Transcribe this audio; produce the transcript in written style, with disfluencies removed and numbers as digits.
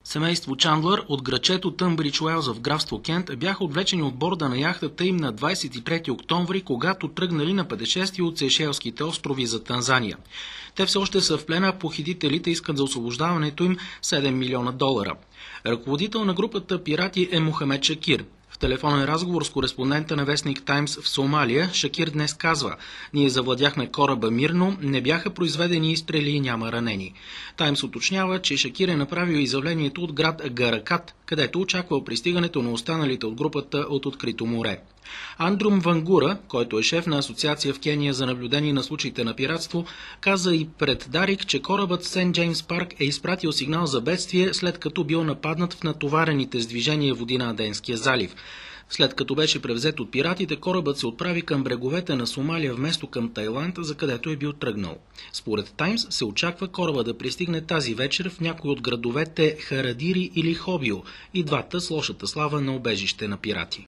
Семейство Чандлър от градчето Тънбридж Уелс в графство Кент бяха отвлечени от борда на яхтата им на 23 октомври, когато тръгнали на пътешествие от Сейшелските острови за Танзания. Те все още са в плена, а похитителите искат за освобождаването им $7 милиона. Ръководител на групата пирати е Мохамед Шакир. В телефонен разговор с кореспондента на вестник Таймс в Сомалия, Шакир днес казва: "Ние завладяхме кораба мирно, не бяха произведени изстрели и няма ранени." Таймс уточнява, че Шакир е направил изявлението от град Гаракат, където очаквал пристигането на останалите от групата от открито море. Андрум Вангура, който е шеф на асоциация в Кения за наблюдение на случаите на пиратство, каза и пред Дарик, че корабът Сент Джеймс Парк е изпратил сигнал за бедствие, след като бил нападнат в натоварените с движение води на Аденския залив. След като беше превзет от пиратите, корабът се отправи към бреговете на Сомалия вместо към Тайланд, за където е бил тръгнал. Според Таймс се очаква кораба да пристигне тази вечер в някой от градовете Харадири или Хобио, и двата с лошата слава на убежище на пирати.